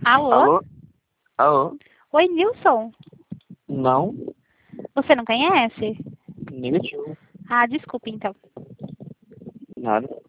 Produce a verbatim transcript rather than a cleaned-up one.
Alô? Alô? Alô? Oi, Nilson. Não, Você não conhece? negativo. Ah, desculpa então. Nada.